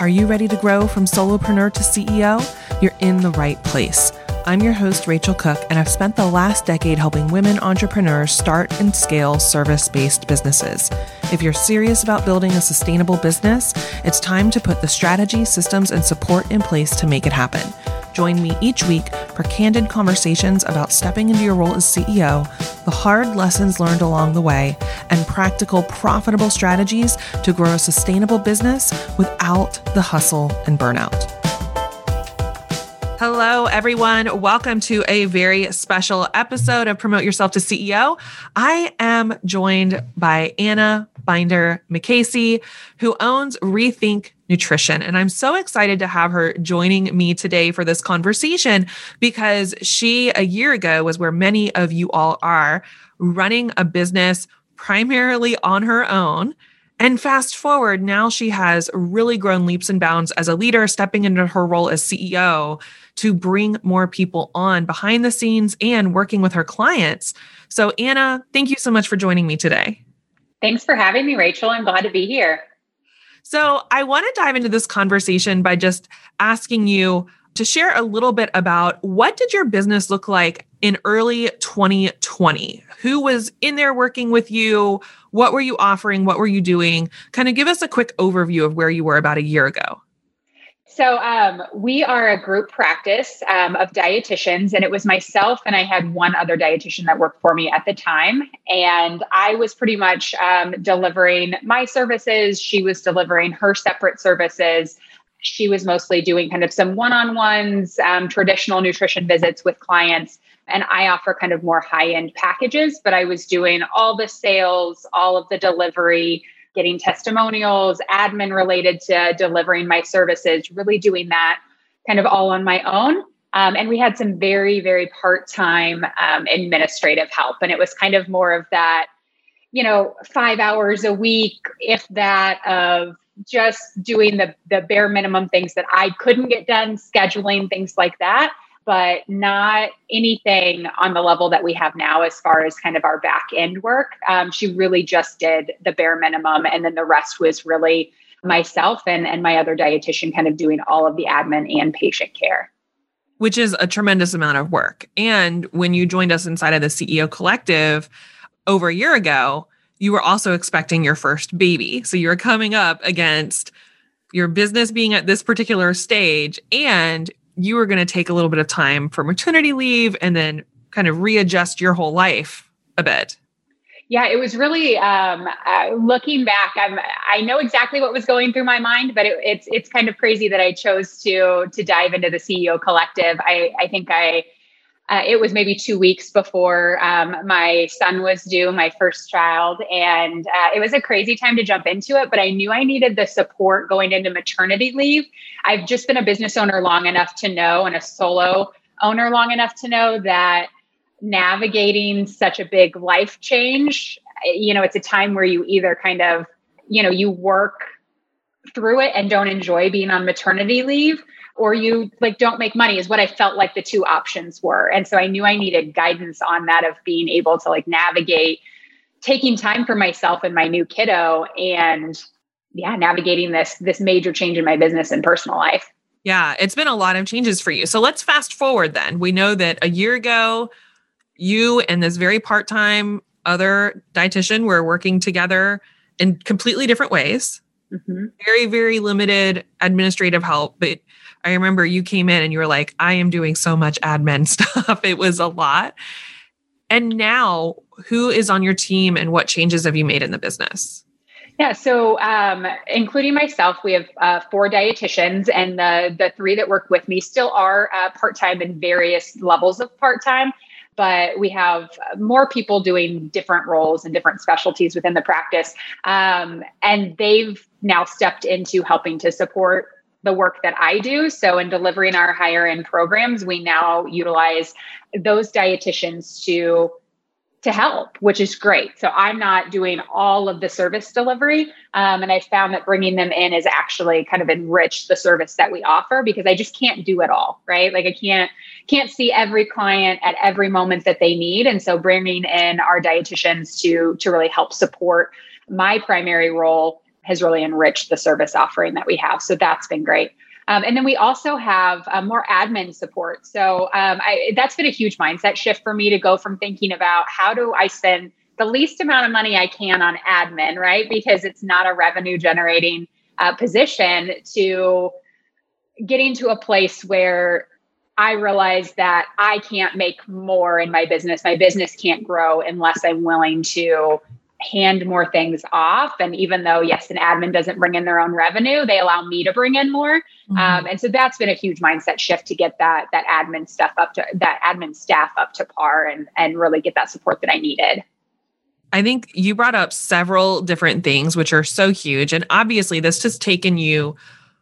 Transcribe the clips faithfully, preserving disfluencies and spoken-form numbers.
Are you ready to grow from solopreneur to C E O? You're in the right place. I'm your host, Rachel Cook, and I've spent the last decade helping women entrepreneurs start and scale service-based businesses. If you're serious about building a sustainable business, it's time to put the strategy, systems, and support in place to make it happen. Join me each week for candid conversations about stepping into your role as C E O, the hard lessons learned along the way, and practical, profitable strategies to grow a sustainable business without the hustle and burnout. Hello, everyone. Welcome to a very special episode of Promote Yourself to C E O. I am joined by Anna Binder-McCasey, who owns Rethink Nutrition. And I'm so excited to have her joining me today for this conversation because she, a year ago, was where many of you all are, running a business primarily on her own. And fast forward, now she has really grown leaps and bounds as a leader, stepping into her role as C E O to bring more people on behind the scenes and working with her clients. So Anna, thank you so much for joining me today. Thanks for having me, Rachel. I'm glad to be here. So I want to dive into this conversation by just asking you to share a little bit about what did your business look like in early twenty twenty? Who was in there working with you? What were you offering? What were you doing? Kind of give us a quick overview of where you were about a year ago. So um, we are a group practice um, of dietitians, and it was myself and I had one other dietitian that worked for me at the time. And I was pretty much um, delivering my services. She was delivering her separate services. She was mostly doing kind of some one-on-ones, um, traditional nutrition visits with clients. And I offer kind of more high-end packages, but I was doing all the sales, all of the delivery, getting testimonials, admin related to delivering my services, really doing that kind of all on my own. Um, and we had some very, very part-time um, administrative help. And it was kind of more of that, you know, five hours a week, if that, of just doing the, the bare minimum things that I couldn't get done, scheduling, things like that, but not anything on the level that we have now as far as kind of our back end work. Um, she really just did the bare minimum. And then the rest was really myself and, and my other dietitian kind of doing all of the admin and patient care. Which is a tremendous amount of work. And when you joined us inside of the C E O Collective over a year ago, you were also expecting your first baby. So you were coming up against your business being at this particular stage, and you were going to take a little bit of time for maternity leave and then kind of readjust your whole life a bit. Yeah, it was really, um, uh, looking back, I'm, I know exactly what was going through my mind, but it, it's it's kind of crazy that I chose to to dive into the C E O Collective. I, I think I, uh, it was maybe two weeks before um, my son was due, my first child, and uh, it was a crazy time to jump into it, but I knew I needed the support going into maternity leave. I've just been a business owner long enough to know, and a solo owner long enough to know that navigating such a big life change, you know, it's a time where you either kind of, you know, you work through it and don't enjoy being on maternity leave, or you like don't make money is what I felt like the two options were. And so I knew I needed guidance on that of being able to like navigate taking time for myself and my new kiddo and yeah, navigating this, this major change in my business and personal life. Yeah, it's been a lot of changes for you. So let's fast forward then. We know that a year ago, you and this very part-time other dietitian were working together in completely different ways. Mm-hmm. Very, very limited administrative help. But I remember you came in and you were like, I am doing so much admin stuff. It was a lot. And now who is on your team and what changes have you made in the business? Yeah. So, um, including myself, we have uh, four dietitians, and the the three that work with me still are uh, part-time in various levels of part-time, but we have more people doing different roles and different specialties within the practice. Um, and they've now stepped into helping to support the work that I do. So in delivering our higher end programs, we now utilize those dietitians to to help, which is great. So I'm not doing all of the service delivery. Um, and I found that bringing them in is actually kind of enriched the service that we offer, because I just can't do it all, right? Like I can't, can't see every client at every moment that they need. And so bringing in our dietitians to, to really help support my primary role has really enriched the service offering that we have. So that's been great. Um, and then we also have uh, more admin support. So um, I, that's been a huge mindset shift for me to go from thinking about how do I spend the least amount of money I can on admin, right? Because it's not a revenue generating uh, position, to getting to a place where I realize that I can't make more in my business. My business can't grow unless I'm willing to hand more things off. And even though, yes, an admin doesn't bring in their own revenue, they allow me to bring in more. Mm-hmm. Um, and so that's been a huge mindset shift to get that, that admin stuff up to that admin staff up to par and, and really get that support that I needed. I think you brought up several different things, which are so huge. And obviously this has taken you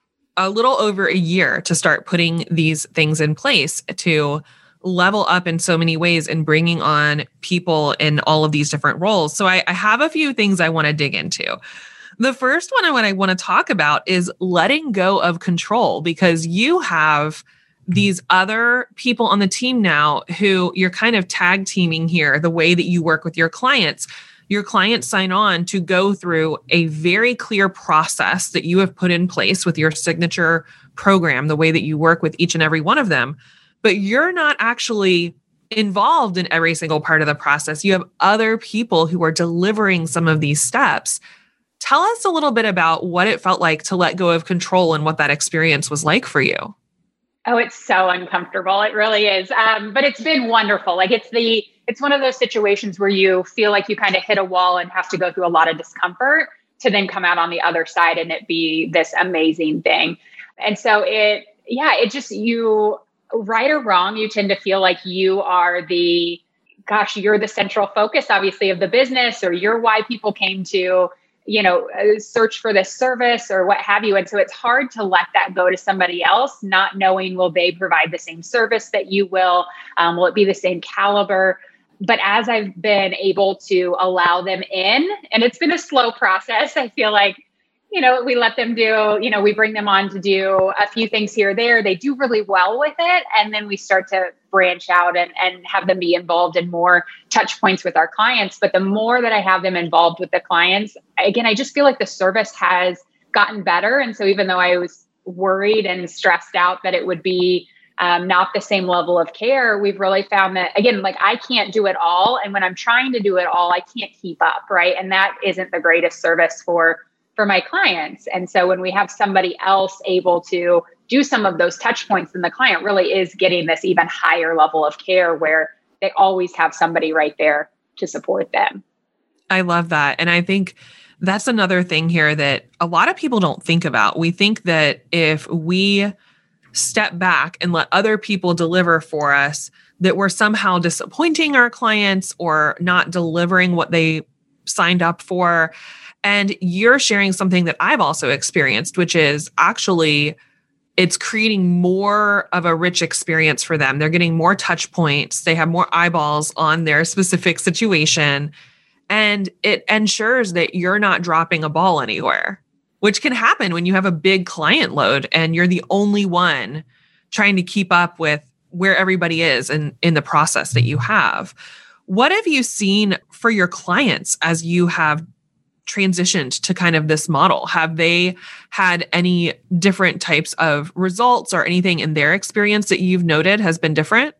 a little over a year to start putting these things in place to level up in so many ways and bringing on people in all of these different roles. So I, I have a few things I want to dig into. The first one I want to want to talk about is letting go of control, because you have these other people on the team now who you're kind of tag teaming here, the way that you work with your clients. Your clients sign on to go through a very clear process that you have put in place with your signature program, the way that you work with each and every one of them. But you're not actually involved in every single part of the process. You have other people who are delivering some of these steps. Tell us a little bit about what it felt like to let go of control and what that experience was like for you. Oh, it's so uncomfortable. It really is. Um, but it's been wonderful. Like it's the, it's one of those situations where you feel like you kind of hit a wall and have to go through a lot of discomfort to then come out on the other side and it be this amazing thing. And so it, yeah, it just, you, right or wrong, you tend to feel like you are the, gosh, you're the central focus, obviously, of the business, or you're why people came to, you know, search for this service or what have you. And so it's hard to let that go to somebody else, not knowing, will they provide the same service that you will? Um, will it be the same caliber? But as I've been able to allow them in, and it's been a slow process, I feel like, you know, we let them do, you know, we bring them on to do a few things here or there. They do really well with it. And then we start to branch out and, and have them be involved in more touch points with our clients. But the more that I have them involved with the clients, again, I just feel like the service has gotten better. And so even though I was worried and stressed out that it would be um, not the same level of care, we've really found that, again, like I can't do it all. And when I'm trying to do it all, I can't keep up, right? And that isn't the greatest service for for my clients. And so when we have somebody else able to do some of those touch points, then the client really is getting this even higher level of care where they always have somebody right there to support them. I love that. And I think that's another thing here that a lot of people don't think about. We think that if we step back and let other people deliver for us, that we're somehow disappointing our clients or not delivering what they signed up for. And you're sharing something that I've also experienced, which is actually it's creating more of a rich experience for them. They're getting more touch points. They have more eyeballs on their specific situation. And it ensures that you're not dropping a ball anywhere, which can happen when you have a big client load and you're the only one trying to keep up with where everybody is in, in the process that you have. What have you seen for your clients as you have transitioned to kind of this model? Have they had any different types of results or anything in their experience that you've noted has been different?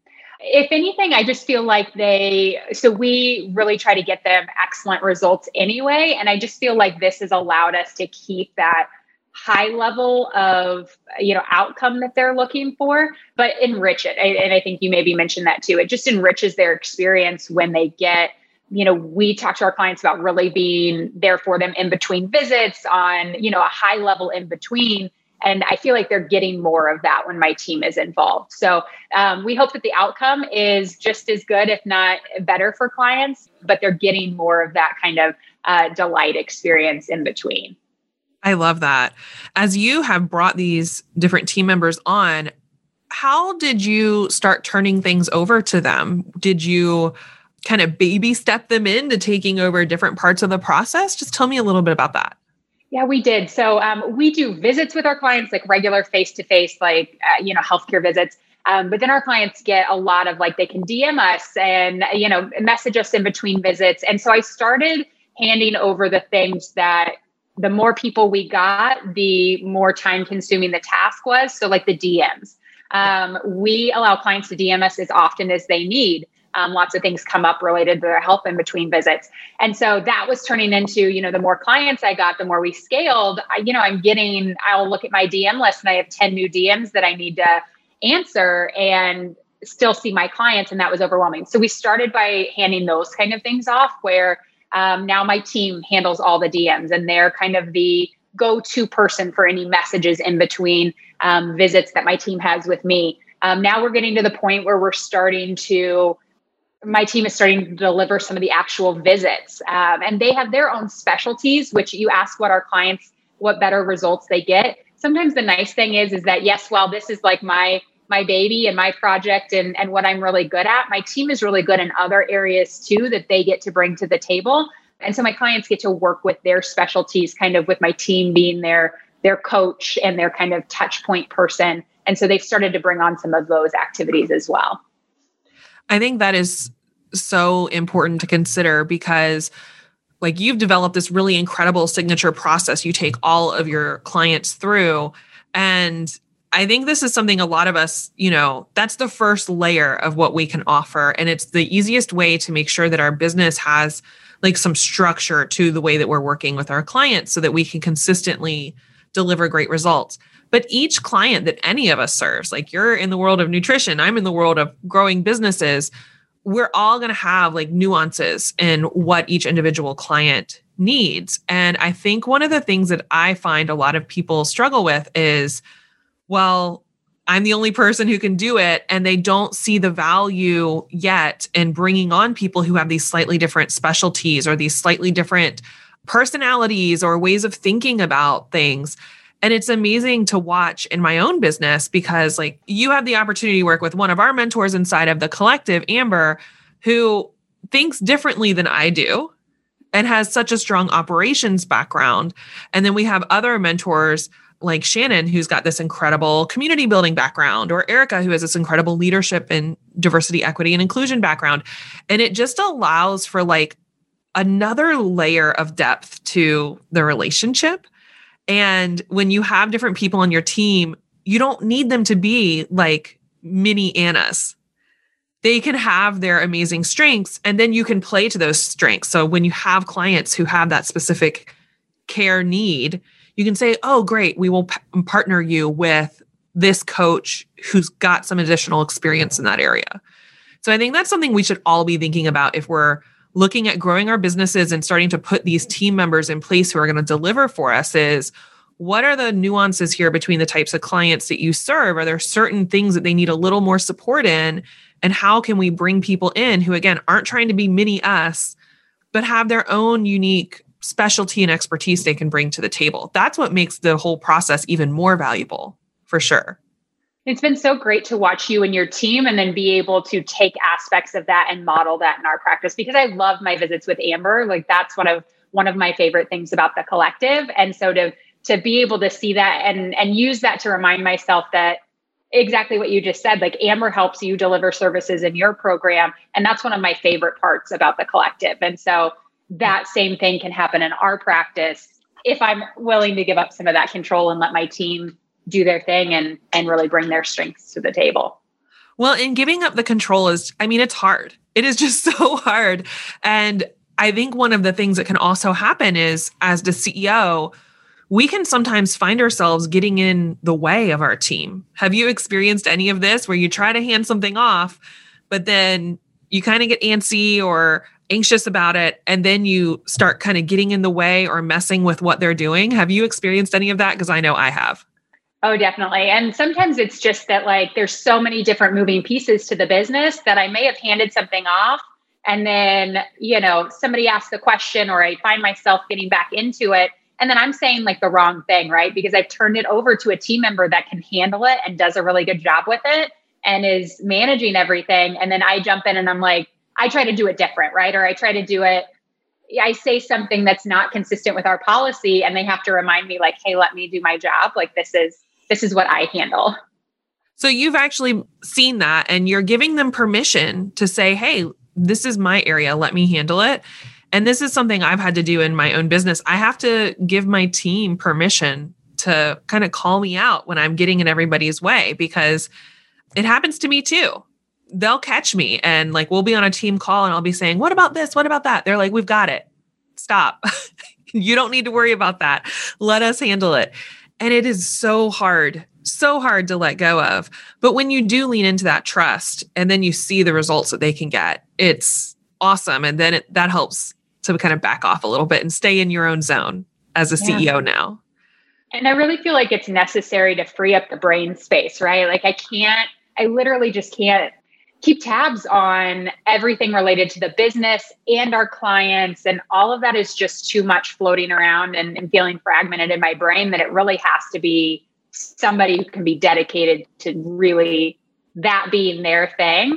If anything, I just feel like they, so we really try to get them excellent results anyway. And I just feel like this has allowed us to keep that high level of, you know, outcome that they're looking for, but enrich it. And I think you maybe mentioned that too. It just enriches their experience when they get, you know, we talk to our clients about really being there for them in between visits on, you know, a high level in between. And I feel like they're getting more of that when my team is involved. So um, we hope that the outcome is just as good, if not better for clients, but they're getting more of that kind of uh, delight experience in between. I love that. As you have brought these different team members on, how did you start turning things over to them? Did you kind of baby step them into taking over different parts of the process? Just tell me a little bit about that. Yeah, we did. So um, we do visits with our clients, like regular face-to-face, like, uh, you know, healthcare visits. Um, but then our clients get a lot of like, they can D M us and, you know, message us in between visits. And so I started handing over the things that the more people we got, the more time consuming the task was. So like the D Ms, um, we allow clients to D M us as often as they need. Um, lots of things come up related to their health in between visits. And so that was turning into, you know, the more clients I got, the more we scaled, I, you know, I'm getting, I'll look at my D M list and I have ten new D Ms that I need to answer and still see my clients. And that was overwhelming. So we started by handing those kind of things off where um, now my team handles all the D Ms and they're kind of the go-to person for any messages in between um, visits that my team has with me. Um, now we're getting to the point where we're starting to my team is starting to deliver some of the actual visits. Um, and they have their own specialties, which you ask what our clients, what better results they get. Sometimes the nice thing is, is that, yes, while this is like my, my baby and my project and, and what I'm really good at, my team is really good in other areas too, that they get to bring to the table. And so my clients get to work with their specialties, kind of with my team being their, their coach and their kind of touch point person. And so they've started to bring on some of those activities as well. I think that is so important to consider because like you've developed this really incredible signature process you take all of your clients through. And I think this is something a lot of us, you know, that's the first layer of what we can offer. And it's the easiest way to make sure that our business has like some structure to the way that we're working with our clients so that we can consistently deliver great results. But each client that any of us serves, like you're in the world of nutrition, I'm in the world of growing businesses, we're all going to have like nuances in what each individual client needs. And I think one of the things that I find a lot of people struggle with is, well, I'm the only person who can do it. And they don't see the value yet in bringing on people who have these slightly different specialties or these slightly different personalities or ways of thinking about things. And it's amazing to watch in my own business because like you have the opportunity to work with one of our mentors inside of the collective, Amber, who thinks differently than I do and has such a strong operations background. And then we have other mentors like Shannon, who's got this incredible community building background, or Erica, who has this incredible leadership and diversity, equity, and inclusion background. And it just allows for like another layer of depth to the relationship. And when you have different people on your team, you don't need them to be like mini Annas. They can have their amazing strengths and then you can play to those strengths. So when you have clients who have that specific care need, you can say, oh, great, we will p- partner you with this coach who's got some additional experience in that area. So I think that's something we should all be thinking about if we're looking at growing our businesses and starting to put these team members in place who are going to deliver for us is what are the nuances here between the types of clients that you serve? Are there certain things that they need a little more support in? And how can we bring people in who, again, aren't trying to be mini us, but have their own unique specialty and expertise they can bring to the table? That's what makes the whole process even more valuable, for sure. It's been so great to watch you and your team and then be able to take aspects of that and model that in our practice, because I love my visits with Amber. Like that's one of one of my favorite things about the collective. And so to to be able to see that and and use that to remind myself that exactly what you just said, like Amber helps you deliver services in your program. And that's one of my favorite parts about the collective. And so that same thing can happen in our practice if I'm willing to give up some of that control and let my team do their thing and, and really bring their strengths to the table. Well, and giving up the control is, I mean, it's hard. It is just so hard. And I think one of the things that can also happen is as the C E O, we can sometimes find ourselves getting in the way of our team. Have you experienced any of this where you try to hand something off, but then you kind of get antsy or anxious about it, and then you start kind of getting in the way or messing with what they're doing? Have you experienced any of that? Because I know I have. Oh, definitely. And sometimes it's just that like there's so many different moving pieces to the business that I may have handed something off and then, you know, somebody asks the question or I find myself getting back into it. And then I'm saying like the wrong thing, right? Because I've turned it over to a team member that can handle it and does a really good job with it and is managing everything. And then I jump in and I'm like, I try to do it different, right? Or I try to do it. I say something that's not consistent with our policy and they have to remind me like, hey, let me do my job. Like this is This is what I handle. So you've actually seen that and you're giving them permission to say, hey, this is my area. Let me handle it. And this is something I've had to do in my own business. I have to give my team permission to kind of call me out when I'm getting in everybody's way, because it happens to me too. They'll catch me and like, we'll be on a team call and I'll be saying, what about this? What about that? They're like, we've got it. Stop. You don't need to worry about that. Let us handle it. And it is so hard, so hard to let go of. But when you do lean into that trust and then you see the results that they can get, it's awesome. And then it, that helps to kind of back off a little bit and stay in your own zone as a yeah. C E O now. And I really feel like it's necessary to free up the brain space, right? Like I can't, I literally just can't keep tabs on everything related to the business and our clients. And all of that is just too much floating around and, and feeling fragmented in my brain, that it really has to be somebody who can be dedicated to really that being their thing,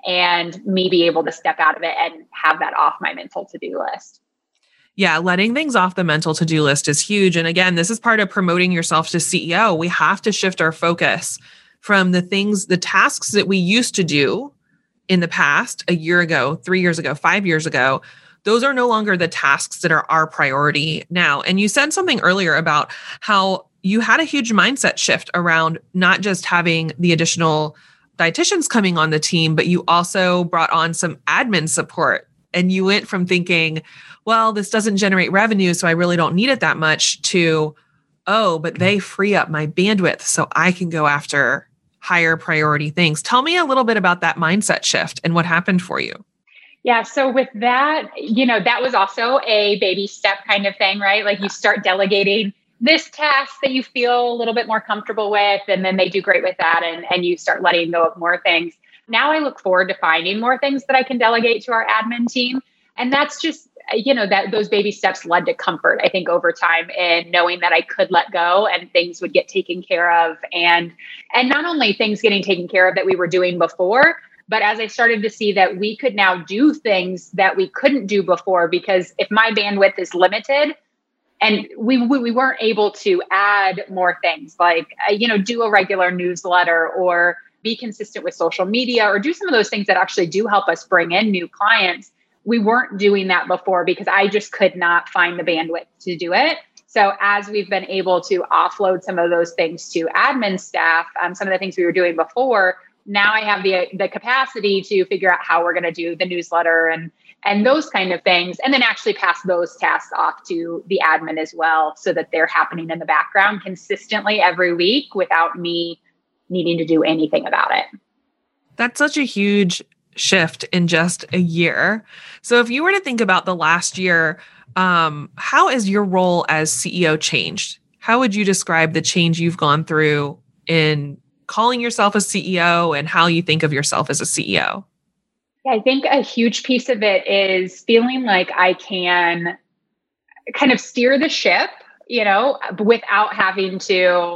and me be able to step out of it and have that off my mental to-do list. Yeah, letting things off the mental to-do list is huge. And again, this is part of promoting yourself to C E O. We have to shift our focus from the things, the tasks that we used to do in the past, a year ago, three years ago, five years ago. Those are no longer the tasks that are our priority now. And you said something earlier about how you had a huge mindset shift around not just having the additional dietitians coming on the team, but you also brought on some admin support. And you went from thinking, well, this doesn't generate revenue, so I really don't need it that much, to, oh, but they free up my bandwidth so I can go after higher priority things. Tell me a little bit about that mindset shift and what happened for you. Yeah. So with that, you know, that was also a baby step kind of thing, right? Like you start delegating this task that you feel a little bit more comfortable with, and then they do great with that. And, and you start letting go of more things. Now I look forward to finding more things that I can delegate to our admin team. And that's just, you know, that those baby steps led to comfort, I think, over time, in knowing that I could let go and things would get taken care of. And, and not only things getting taken care of that we were doing before, but as I started to see that we could now do things that we couldn't do before, because if my bandwidth is limited, and we we weren't able to add more things like, uh, you know, do a regular newsletter or be consistent with social media or do some of those things that actually do help us bring in new clients. We weren't doing that before because I just could not find the bandwidth to do it. So as we've been able to offload some of those things to admin staff, um, some of the things we were doing before, now I have the the capacity to figure out how we're going to do the newsletter and and those kind of things, and then actually pass those tasks off to the admin as well, so that they're happening in the background consistently every week without me needing to do anything about it. That's such a huge shift in just a year. So if you were to think about the last year, um, how has your role as C E O changed? How would you describe the change you've gone through in calling yourself a C E O and how you think of yourself as a C E O? Yeah, I think a huge piece of it is feeling like I can kind of steer the ship, you know, without having to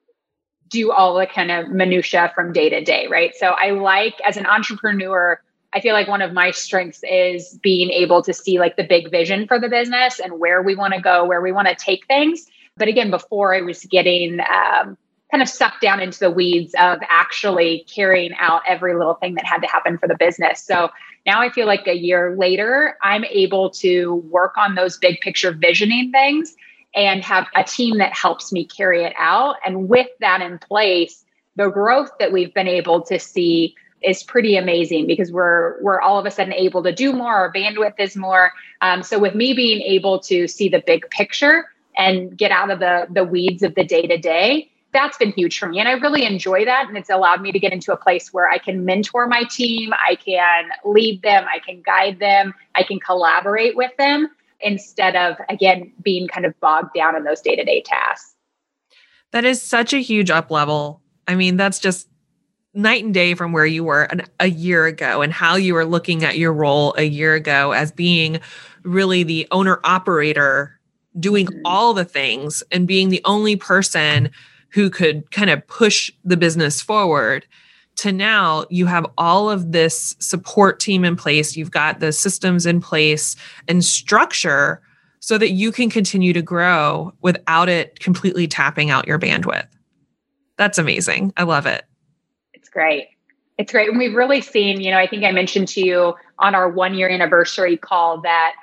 do all the kind of minutia from day to day, right? So I like, as an entrepreneur, I feel like one of my strengths is being able to see like the big vision for the business and where we want to go, where we want to take things. But again, before I was getting um, kind of sucked down into the weeds of actually carrying out every little thing that had to happen for the business. So now I feel like a year later, I'm able to work on those big picture visioning things and have a team that helps me carry it out. And with that in place, the growth that we've been able to see is pretty amazing, because we're we're all of a sudden able to do more. Our bandwidth is more. Um, so with me being able to see the big picture and get out of the the weeds of the day to day, that's been huge for me. And I really enjoy that. And it's allowed me to get into a place where I can mentor my team. I can lead them. I can guide them. I can collaborate with them instead of, again, being kind of bogged down in those day-to-day tasks. That is such a huge up level. I mean, that's just night and day from where you were an, a year ago and how you were looking at your role a year ago as being really the owner operator, doing mm-hmm. all the things and being the only person who could kind of push the business forward, to now you have all of this support team in place. You've got the systems in place and structure so that you can continue to grow without it completely tapping out your bandwidth. That's amazing. I love it. It's great. It's great. And we've really seen, you know, I think I mentioned to you on our one year anniversary call that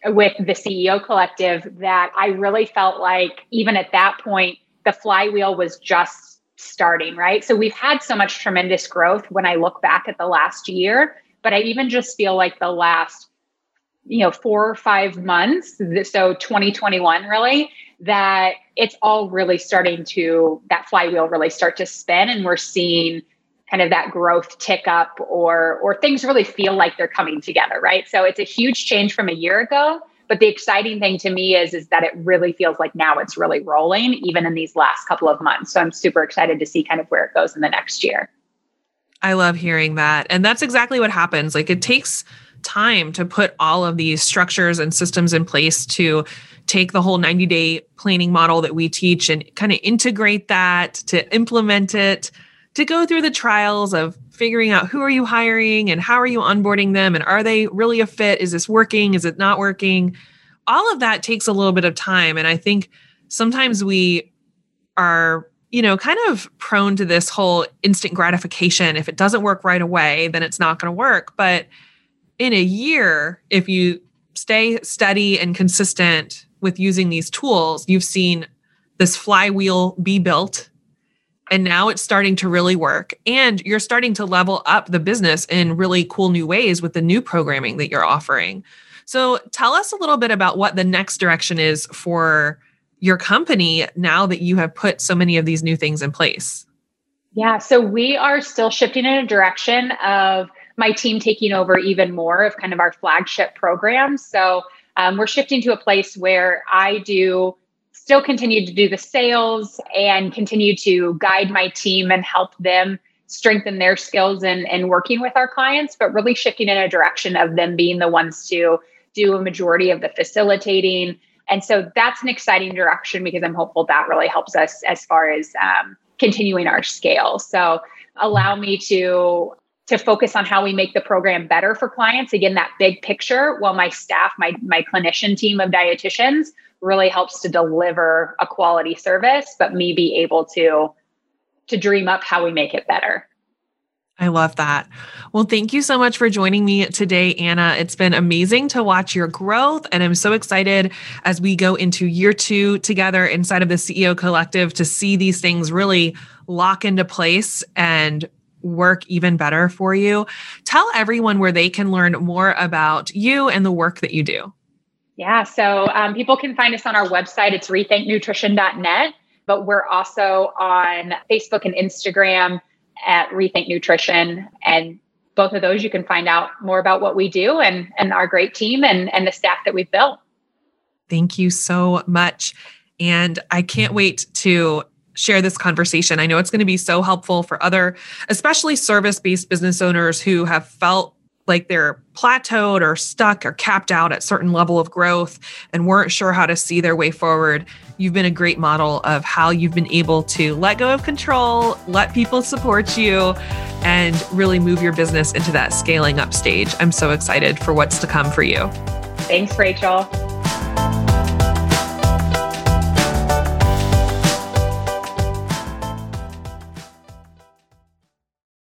with the C E O Collective that I really felt like even at that point, the flywheel was just starting, right? So we've had so much tremendous growth when I look back at the last year, but I even just feel like the last, you know, four or five months, so twenty twenty-one really, that it's all really starting to, that flywheel really start to spin, and we're seeing kind of that growth tick up, or or things really feel like they're coming together, right? So it's a huge change from a year ago, but the exciting thing to me is, is that it really feels like now it's really rolling, even in these last couple of months. So I'm super excited to see kind of where it goes in the next year. I love hearing that. And that's exactly what happens. Like, it takes time to put all of these structures and systems in place to take the whole ninety day planning model that we teach and kind of integrate that, to implement it, to go through the trials of figuring out who are you hiring and how are you onboarding them, and are they really a fit? Is this working? Is it not working? All of that takes a little bit of time. And I think sometimes we are, you know, kind of prone to this whole instant gratification. If it doesn't work right away, then it's not going to work. But in a year, if you stay steady and consistent with using these tools, you've seen this flywheel be built. And now it's starting to really work. And you're starting to level up the business in really cool new ways with the new programming that you're offering. So tell us a little bit about what the next direction is for your company now that you have put so many of these new things in place. Yeah, so we are still shifting in a direction of my team taking over even more of kind of our flagship programs. So um, we're shifting to a place where I do still continue to do the sales and continue to guide my team and help them strengthen their skills in, in working with our clients, but really shifting in a direction of them being the ones to do a majority of the facilitating. And so that's an exciting direction, because I'm hopeful that really helps us as far as um, continuing our scale. So allow me to to focus on how we make the program better for clients. Again, that big picture, while my staff, my, my clinician team of dietitians really helps to deliver a quality service, but me be able to, to dream up how we make it better. I love that. Well, thank you so much for joining me today, Anna. It's been amazing to watch your growth. And I'm so excited as we go into year two together inside of the C E O Collective to see these things really lock into place and work even better for you. Tell everyone where they can learn more about you and the work that you do. Yeah, so um, people can find us on our website. It's rethink nutrition dot net, but we're also on Facebook and Instagram at Rethink Nutrition. And both of those, you can find out more about what we do and, and our great team and, and the staff that we've built. Thank you so much. And I can't wait to share this conversation. I know it's going to be so helpful for other, especially service-based business owners who have felt like they're plateaued or stuck or capped out at certain level of growth and weren't sure how to see their way forward. You've been a great model of how you've been able to let go of control, let people support you, and really move your business into that scaling up stage. I'm so excited for what's to come for you. Thanks, Rachel.